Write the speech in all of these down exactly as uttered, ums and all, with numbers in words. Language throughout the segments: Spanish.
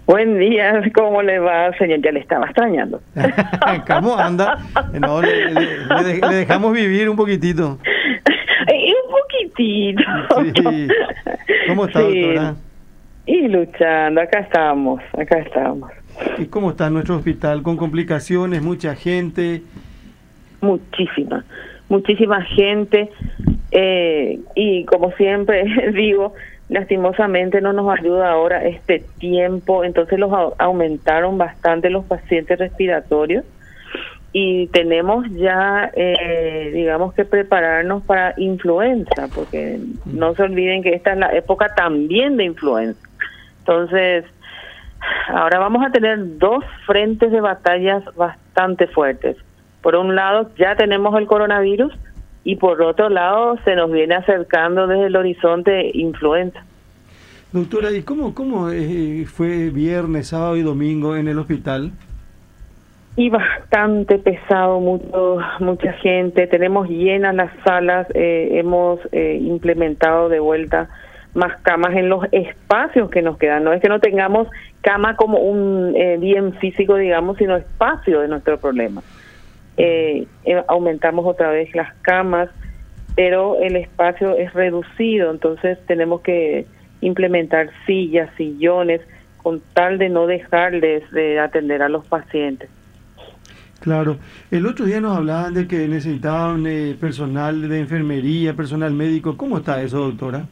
Buen día, ¿cómo le va, señor? Ya le estaba extrañando. ¿Cómo anda? No, le, le- le le dejamos vivir un poquitito. Y un poquitito. Sí. ¿Cómo está, Sí. doctora? Y luchando, acá estamos, acá estamos. ¿Y cómo está nuestro hospital? ¿Con complicaciones? ¿Mucha gente? Muchísima, muchísima gente. Eh, y como siempre digo, lastimosamente no nos ayuda ahora este tiempo, entonces los au- aumentaron bastante los pacientes respiratorios y tenemos ya, eh, digamos que prepararnos para influenza, porque no se olviden que esta es la época también de influenza. Entonces, ahora vamos a tener dos frentes de batallas bastante fuertes. Por un lado, ya tenemos el coronavirus y por otro lado, se nos viene acercando desde el horizonte influenza. Doctora, ¿y cómo, cómo eh, fue viernes, sábado y domingo en el hospital? Y bastante pesado, mucho, mucha gente. Tenemos llenas las salas, eh, hemos eh, implementado de vuelta más camas en los espacios que nos quedan. No es que no tengamos cama como un eh, bien físico, digamos, sino espacio de nuestro problema. Eh, eh, aumentamos otra vez las camas, pero el espacio es reducido, entonces tenemos que implementar sillas, sillones, con tal de no dejarles de atender a los pacientes. Claro. El otro día nos hablaban de que necesitaban eh, personal de enfermería, personal médico. ¿Cómo está eso, doctora?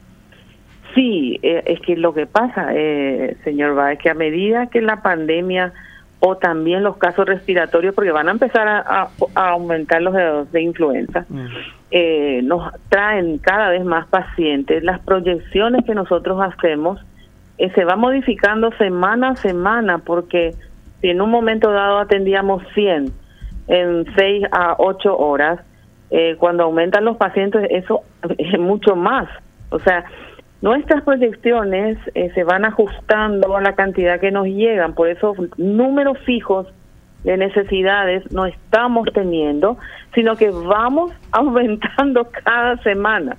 Sí, eh, es que lo que pasa, eh, señor Va, es que a medida que la pandemia o también los casos respiratorios, porque van a empezar a, a- a aumentar los de, de influenza, Mm. eh, nos traen cada vez más pacientes. Las proyecciones que nosotros hacemos eh, se va modificando semana a semana, porque si en un momento dado atendíamos cien en seis a ocho horas, eh, cuando aumentan los pacientes eso es mucho más. O sea, nuestras proyecciones eh, se van ajustando a la cantidad que nos llegan, por eso números fijos de necesidades no estamos teniendo, sino que vamos aumentando cada semana.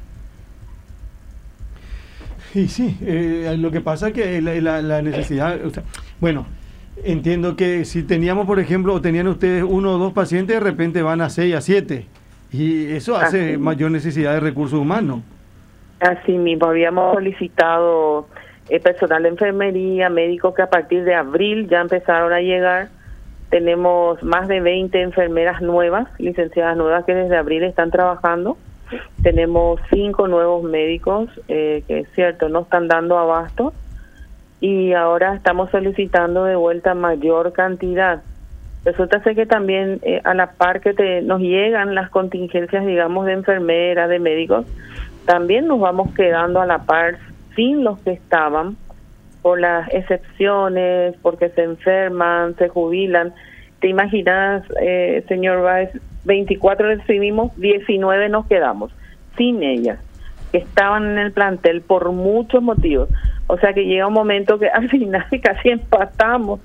Y sí, eh, lo que pasa es que la, la- la necesidad, o sea, bueno, entiendo que si teníamos, por ejemplo, o tenían ustedes uno o dos pacientes, de repente van a seis, a siete, y eso hace Así, mayor necesidad de recursos humanos. así mismo, habíamos solicitado eh, personal de enfermería, médicos que a partir de abril ya empezaron a llegar. Tenemos más de veinte enfermeras nuevas, licenciadas nuevas que desde abril están trabajando. Tenemos cinco nuevos médicos eh, que es cierto, no están dando abasto y ahora estamos solicitando de vuelta mayor cantidad. Resulta ser que también eh, a la par que te, nos llegan las contingencias, digamos, de enfermeras, de médicos, también nos vamos quedando a la par sin los que estaban, por las excepciones, porque se enferman, se jubilan. ¿Te imaginas, eh, señor Báez? veinticuatro recibimos, diecinueve nos quedamos sin ellas, que estaban en el plantel por muchos motivos. O sea que llega un momento que al final casi empatamos.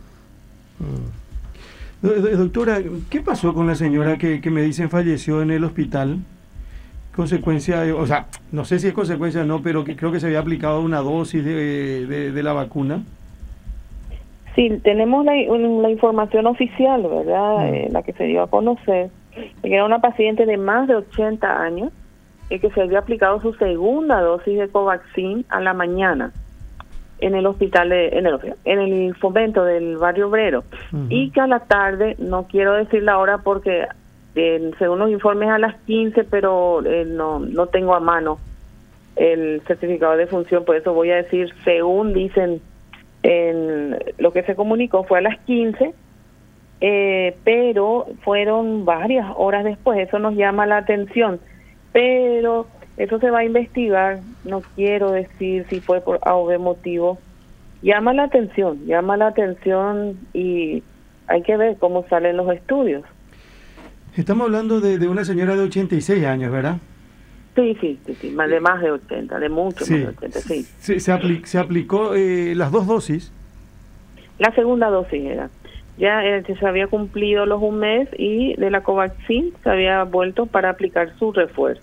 Do- do- Doctora, ¿qué pasó con la señora que, que me dicen falleció en el hospital? Consecuencia, de- o sea, no sé si es consecuencia o no, pero que creo que se había aplicado una dosis de, de, de la vacuna. Sí, tenemos la, un- la información oficial, ¿verdad? Mm. Eh, la que se dio a conocer, que era una paciente de más de ochenta años y que se había aplicado su segunda dosis de Covaxin a la mañana en el hospital, de, en, el, en el Fomento del Barrio Obrero. Ujú. Y que a la tarde, no quiero decir la hora porque eh, según los informes a las quince, pero eh, no, no tengo a mano el certificado de función, por eso voy a decir, según dicen, en lo que se comunicó fue a las quince, eh, pero fueron varias horas después. Eso nos llama la atención, pero eso se va a investigar. No quiero decir si fue por A o B motivo. Llama la atención, llama la atención y hay que ver cómo salen los estudios. Estamos hablando de, de una señora de ochenta y seis años, ¿verdad? Sí, sí, sí, sí, más de más de ochenta, de mucho más de ochenta, sí. Se, se, apli- se aplicó eh, las dos dosis. La segunda dosis era. Ya eh, se había cumplido los un mes y de la Covaxin se había vuelto para aplicar su refuerzo.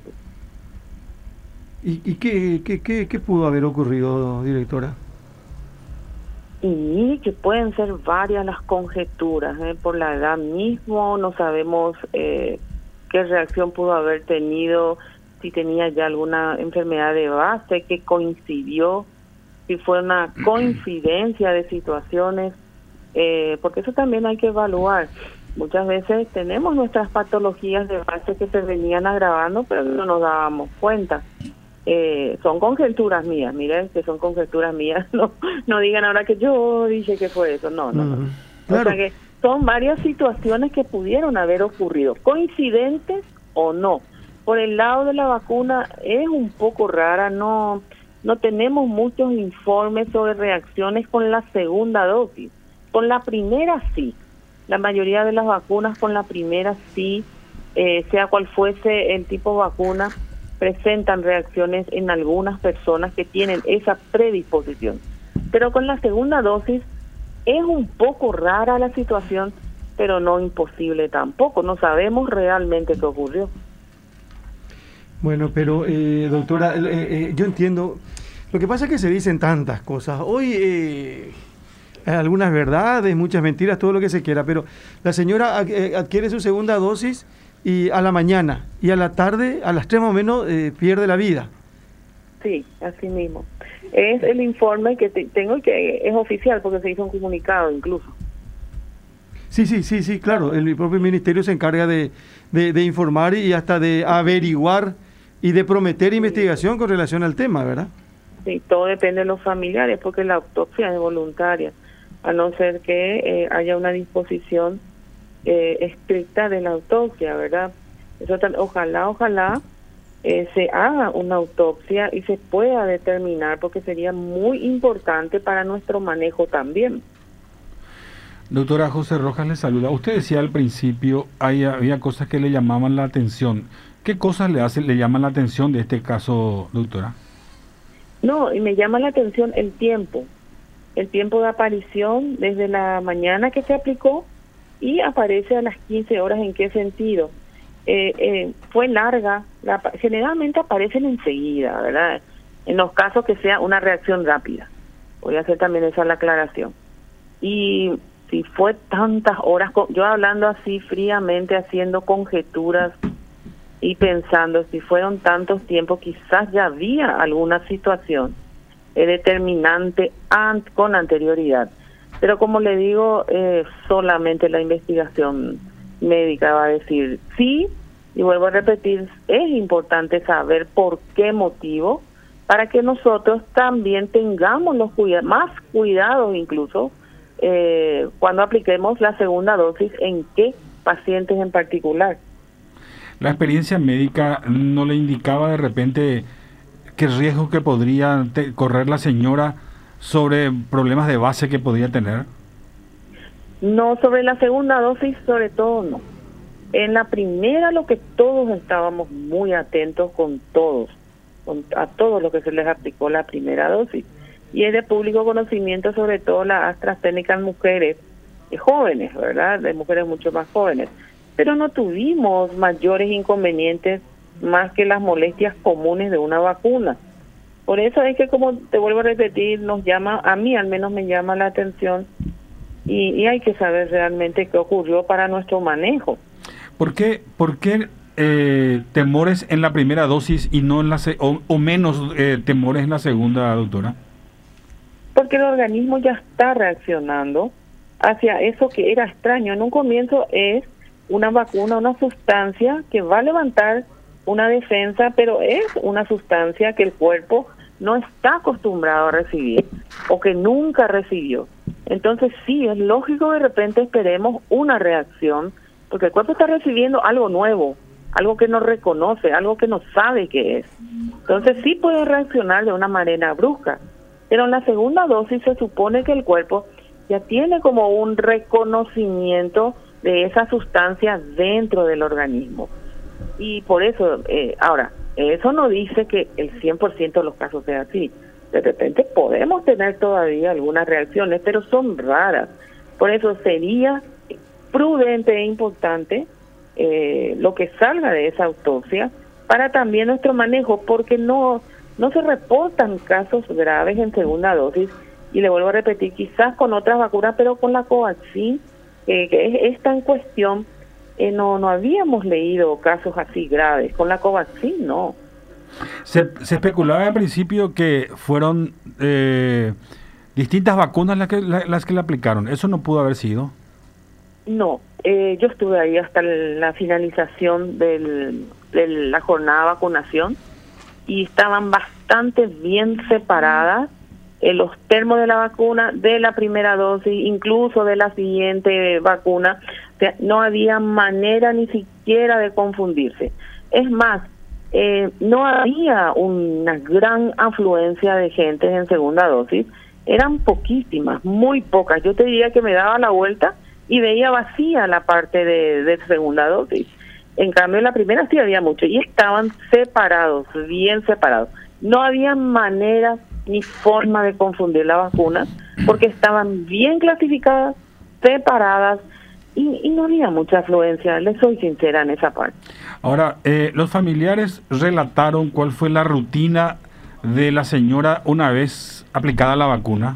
¿Y, y qué, qué, qué, qué pudo haber ocurrido, directora? Y mire que pueden ser varias las conjeturas, ¿eh? Por la edad mismo, no sabemos eh, qué reacción pudo haber tenido, si tenía ya alguna enfermedad de base que coincidió, si fue una coincidencia de situaciones, eh, porque eso también hay que evaluar. Muchas veces tenemos nuestras patologías de base que se venían agravando, pero no nos dábamos cuenta. Eh, son conjeturas mías, miren que son conjeturas mías, no no digan ahora que yo dije que fue eso, no, no, no. Mm, claro. O sea que son varias situaciones que pudieron haber ocurrido, coincidentes o no. Por el lado de la vacuna es un poco rara, no no tenemos muchos informes sobre reacciones con la segunda dosis. Con la primera sí, la mayoría de las vacunas con la primera sí, eh, sea cual fuese el tipo de vacuna, presentan reacciones en algunas personas que tienen esa predisposición. Pero con la segunda dosis es un poco rara la situación, pero no imposible tampoco. No sabemos realmente qué ocurrió. Bueno, pero eh, doctora, eh, eh, yo entiendo, lo que pasa es que se dicen tantas cosas. Hoy eh, hay algunas verdades, muchas mentiras, todo lo que se quiera, pero la señora ad- adquiere su segunda dosis y a la mañana y a la tarde, a las tres más o menos, eh, pierde la vida. Sí, así mismo. Es el informe que te, tengo y que es oficial porque se hizo un comunicado incluso. Sí, sí, sí, sí, claro. El propio ministerio se encarga de, de, de informar y hasta de averiguar y de prometer investigación con relación al tema, ¿verdad? Sí, todo depende de los familiares porque la autopsia es voluntaria, a no ser que eh, haya una disposición eh, estricta de la autopsia, ¿verdad? Eso tal, ojalá, ojalá eh, se haga una autopsia y se pueda determinar, porque sería muy importante para nuestro manejo también. Doctora, José Rojas le saluda. Usted decía al principio, hay, había cosas que le llamaban la atención. ¿Qué cosas le hacen, le llaman la atención de este caso, doctora? No, y me llama la atención el tiempo, el tiempo de aparición desde la mañana que se aplicó y aparece a las quince horas. ¿En qué sentido? Eh, eh, fue larga, la, generalmente aparecen enseguida, ¿verdad? En los casos que sea una reacción rápida. Voy a hacer también esa la aclaración. Y si fue tantas horas, yo hablando así fríamente, haciendo conjeturas y pensando, si fueron tantos tiempos, quizás ya había alguna situación eh, determinante an con anterioridad. Pero como le digo, eh, solamente la investigación médica va a decir sí, y vuelvo a repetir, es importante saber por qué motivo, para que nosotros también tengamos los cuida más cuidados incluso, eh, cuando apliquemos la segunda dosis, en qué pacientes en particular. La experiencia médica no le indicaba de repente qué riesgo que podría te correr la señora sobre problemas de base que podía tener. No, sobre la segunda dosis, sobre todo no. En la primera, lo que todos estábamos muy atentos con todos, con, a todos los que se les aplicó la primera dosis. Y es de público conocimiento, sobre todo la AstraZeneca en mujeres eh, jóvenes, ¿verdad? De mujeres mucho más jóvenes. Pero no tuvimos mayores inconvenientes más que las molestias comunes de una vacuna. Por eso es que, como te vuelvo a repetir, nos llama, a mí al menos me llama la atención, y, y hay que saber realmente qué ocurrió para nuestro manejo. ¿Por qué, por qué eh, temores en la primera dosis y no en la se o, o menos eh, temores en la segunda, doctora? Porque el organismo ya está reaccionando hacia eso que era extraño. En un comienzo es una vacuna, una sustancia que va a levantar una defensa, pero es una sustancia que el cuerpo no está acostumbrado a recibir o que nunca recibió. Entonces sí, es lógico que de repente esperemos una reacción, porque el cuerpo está recibiendo algo nuevo, algo que no reconoce, algo que no sabe qué es. Entonces sí puede reaccionar de una manera brusca, pero en la segunda dosis se supone que el cuerpo ya tiene como un reconocimiento de esa sustancia dentro del organismo. Y por eso, eh, ahora, eso no dice que el cien por ciento de los casos sea así. De repente podemos tener todavía algunas reacciones, pero son raras. Por eso sería prudente e importante eh, lo que salga de esa autopsia para también nuestro manejo, porque no, no se reportan casos graves en segunda dosis Y le vuelvo a repetir, quizás con otras vacunas, pero con la Covaxin, eh, que es esta en cuestión, eh, no, no habíamos leído casos así graves. Con la Covaxin, no. Se, se especulaba al principio que fueron eh, distintas vacunas las que, la, las que le aplicaron. ¿Eso no pudo haber sido? No, eh, yo estuve ahí hasta la finalización del, de la jornada de vacunación y estaban bastante bien separadas eh, los termos de la vacuna, de la primera dosis, incluso de la siguiente vacuna. O sea, no había manera ni siquiera de confundirse. Es más, eh, no había una gran afluencia de gente en segunda dosis, eran poquísimas, muy pocas. Yo te diría que me daba la vuelta y veía vacía la parte de, de segunda dosis. En cambio, en la primera sí había mucho y estaban separados, bien separados. No había manera ni forma de confundir la vacuna porque estaban bien clasificadas, separadas y, y no había mucha afluencia, les soy sincera en esa parte. Ahora, eh, los familiares relataron cuál fue la rutina de la señora una vez aplicada la vacuna.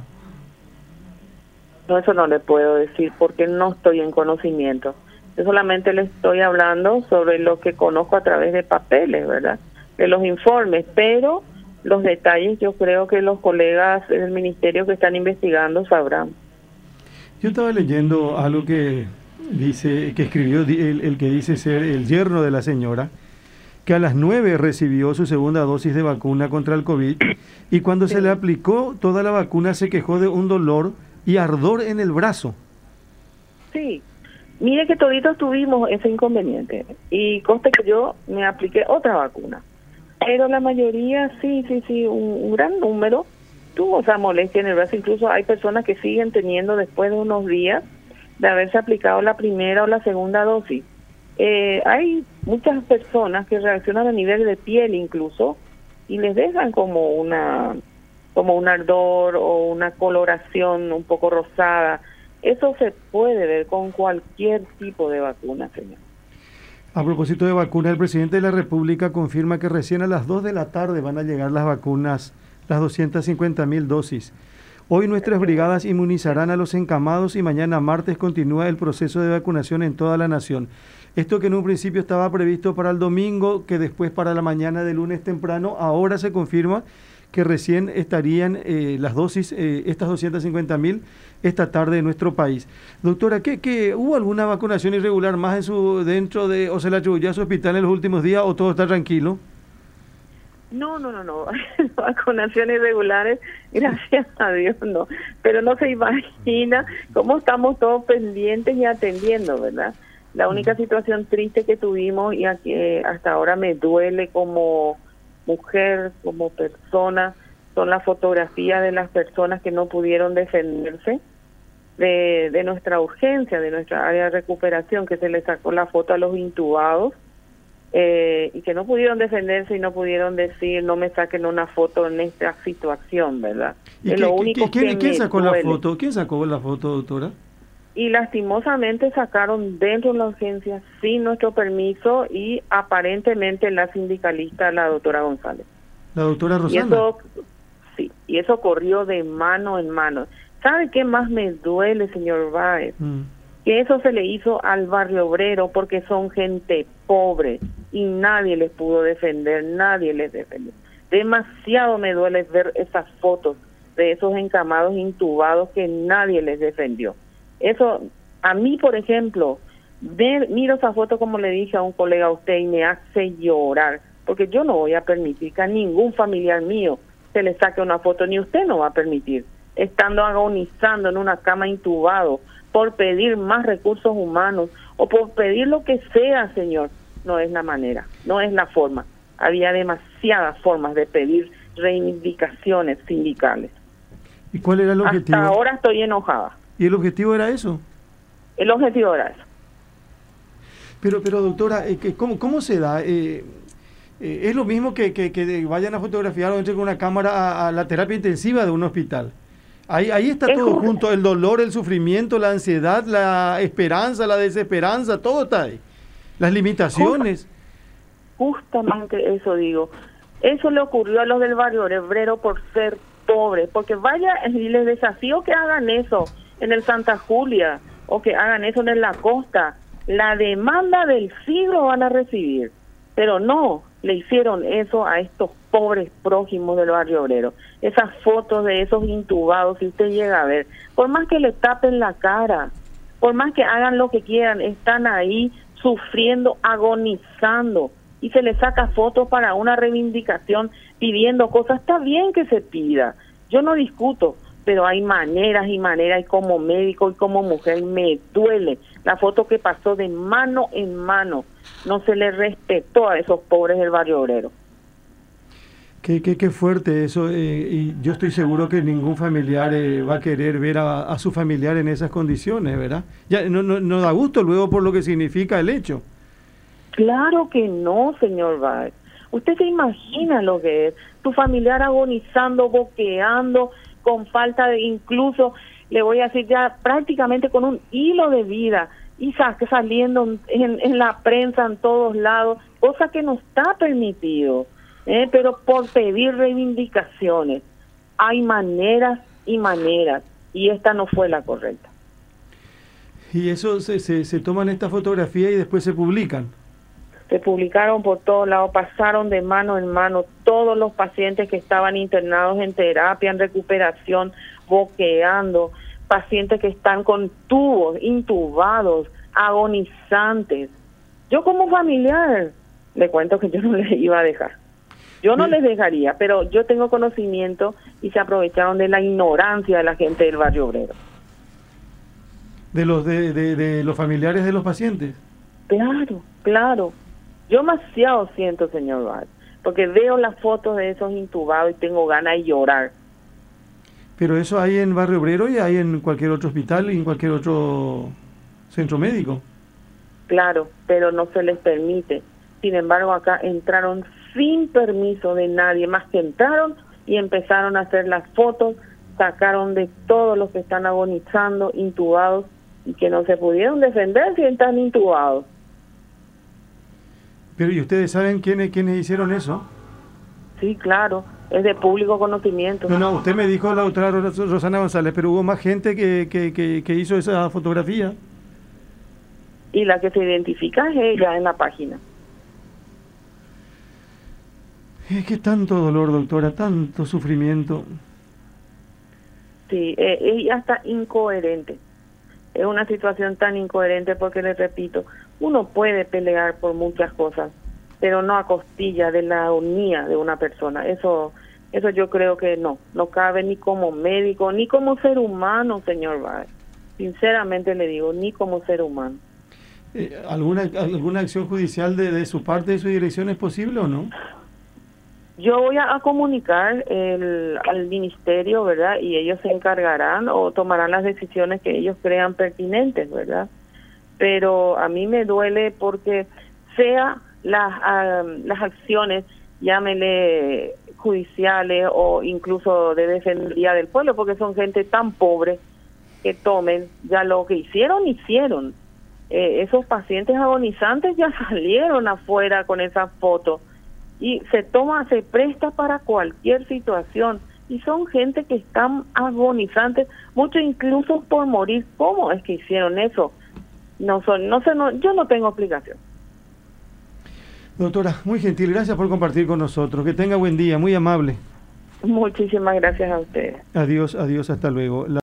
No, eso no le puedo decir porque no estoy en conocimiento. Yo solamente le estoy hablando sobre lo que conozco a través de papeles, ¿verdad? De los informes, pero los detalles yo creo que los colegas del ministerio que están investigando sabrán. Yo estaba leyendo algo que dice, que escribió el, el que dice ser el yerno de la señora, que a las nueve recibió su segunda dosis de vacuna contra el COVID y cuando sí. se le aplicó toda la vacuna se quejó de un dolor y ardor en el brazo. Sí, mire que toditos tuvimos ese inconveniente y conste que yo me apliqué otra vacuna, pero la mayoría sí, sí, sí, un, un gran número tuvo esa molestia en el brazo. Incluso hay personas que siguen teniendo después de unos días de haberse aplicado la primera o la segunda dosis. Eh, hay muchas personas que reaccionan a nivel de piel incluso y les dejan como una como un ardor o una coloración un poco rosada. Eso se puede ver con cualquier tipo de vacuna, señor. A propósito de vacunas, el presidente de la República confirma que recién a las dos de la tarde van a llegar las vacunas, las doscientas cincuenta mil dosis. Hoy nuestras brigadas inmunizarán a los encamados y mañana martes continúa el proceso de vacunación en toda la nación. Esto que en un principio estaba previsto para el domingo, que después para la mañana de lunes temprano, ahora se confirma que recién estarían eh, las dosis, eh, estas doscientas cincuenta mil, esta tarde en nuestro país. Doctora, ¿qué, qué, ¿hubo alguna vacunación irregular más en su dentro de, o se la atribuyó a su hospital en los últimos días, o todo está tranquilo? No, no, no, no, vacunaciones irregulares, gracias a Dios no, pero no se imagina cómo estamos todos pendientes y atendiendo, ¿verdad? La única situación triste que tuvimos y a que hasta ahora me duele como mujer, como persona, son las fotografías de las personas que no pudieron defenderse de, de nuestra urgencia, de nuestra área de recuperación, que se les sacó la foto a los intubados eh, y que no pudieron defenderse y no pudieron decir no me saquen una foto en esta situación, ¿verdad? ¿Y es qué, lo único ¿quién, que ¿quién me sacó duele. la foto? ¿Quién sacó la foto, doctora? Y lastimosamente sacaron dentro de la urgencia sin nuestro permiso y aparentemente la sindicalista, la doctora González. La doctora Rosana. Y eso, sí, y eso corrió de mano en mano. ¿Sabe qué más me duele, señor Báez? Mm. Que eso se le hizo al barrio obrero porque son gente pobre y nadie les pudo defender, nadie les defendió. Demasiado me duele ver esas fotos de esos encamados intubados que nadie les defendió. Eso, a mí, por ejemplo, ver, miro esa foto como le dije a un colega a usted y me hace llorar, porque yo no voy a permitir que a ningún familiar mío se le saque una foto, ni usted no va a permitir, estando agonizando en una cama intubado, por pedir más recursos humanos o por pedir lo que sea, señor. No es la manera, no es la forma. Había demasiadas formas de pedir reivindicaciones sindicales. ¿Y cuál era el objetivo? Hasta ahora estoy enojada. ¿Y el objetivo era eso? El objetivo era eso. Pero, pero doctora, ¿cómo, cómo se da? Eh, eh, es lo mismo que, que, que vayan a fotografiar o entren con una cámara a, a la terapia intensiva de un hospital. Ahí, ahí está es todo justo. Junto, el dolor, el sufrimiento, la ansiedad, la esperanza, la desesperanza, todo está ahí. Las limitaciones. Justamente eso digo. Eso le ocurrió a los del barrio obrero por ser pobres, porque vaya, y les desafío que hagan eso en el Santa Julia o que hagan eso en la costa, la demanda del siglo van a recibir, pero no le hicieron eso a estos pobres prójimos del barrio obrero. Esas fotos de esos intubados, si usted llega a ver, por más que le tapen la cara, por más que hagan lo que quieran, están ahí sufriendo, agonizando, y se les saca fotos para una reivindicación pidiendo cosas. Está bien que se pida, yo no discuto, pero hay maneras y maneras, y como médico y como mujer me duele la foto que pasó de mano en mano. No se le respetó a esos pobres del barrio obrero. Qué, qué, qué fuerte eso, eh, y yo estoy seguro que ningún familiar eh, va a querer ver a, a su familiar en esas condiciones, ¿verdad? Ya no, no, no da gusto luego por lo que significa el hecho. Claro que no, señor Báez. Usted se imagina lo que es tu familiar agonizando, boqueando, con falta de, incluso, le voy a decir ya, prácticamente con un hilo de vida, y sa saliendo en, en la prensa en todos lados, cosa que no está permitido, ¿eh? Pero por pedir reivindicaciones, hay maneras y maneras, y esta no fue la correcta. Y eso se, se, se toman esta fotografía y después se publican. Se publicaron por todos lados, pasaron de mano en mano todos los pacientes que estaban internados en terapia, en recuperación, boqueando, pacientes que están con tubos, intubados, agonizantes. Yo como familiar, le cuento que yo no les iba a dejar. Yo no les dejaría, pero yo tengo conocimiento y se aprovecharon de la ignorancia de la gente del barrio obrero. ¿De los, de, de, de los familiares de los pacientes? Claro, claro. Yo demasiado siento, señor Báez, porque veo las fotos de esos intubados y tengo ganas de llorar. Pero eso hay en Barrio Obrero y hay en cualquier otro hospital y en cualquier otro centro médico. Claro, pero no se les permite. Sin embargo, acá entraron sin permiso de nadie, más que entraron y empezaron a hacer las fotos, sacaron de todos los que están agonizando, intubados, y que no se pudieron defender si están intubados. Pero ¿y ustedes saben quiénes, quiénes hicieron eso? Sí, claro, es de público conocimiento. No, no, usted me dijo la doctora Rosana González, pero hubo más gente que, que, que, que hizo esa fotografía. Y la que se identifica es ella en la página. Es que tanto dolor, doctora, tanto sufrimiento. Sí, eh, es hasta incoherente. Es una situación tan incoherente porque, les repito, uno puede pelear por muchas cosas, pero no a costilla de la unidad de una persona. Eso eso yo creo que no, no cabe ni como médico, ni como ser humano, señor Báez. Sinceramente le digo, ni como ser humano. Eh, ¿alguna, ¿Alguna acción judicial de, de su parte, de su dirección, es posible o no? Yo voy a, a comunicar el, al ministerio, ¿verdad? Y ellos se encargarán o tomarán las decisiones que ellos crean pertinentes, ¿verdad? Pero a mí me duele porque sea las, uh, las acciones, llámele judiciales o incluso de defensoría del pueblo, porque son gente tan pobre que tomen ya lo que hicieron, hicieron. Eh, esos pacientes agonizantes ya salieron afuera con esa foto. Y se toma, se presta para cualquier situación, y son gente que están agonizantes, muchos incluso por morir. ¿Cómo es que hicieron eso? No son, no sé, no, yo no tengo explicación. Doctora, muy gentil, gracias por compartir con nosotros. Que tenga buen día, muy amable. Muchísimas gracias a ustedes. Adiós, adiós, hasta luego. La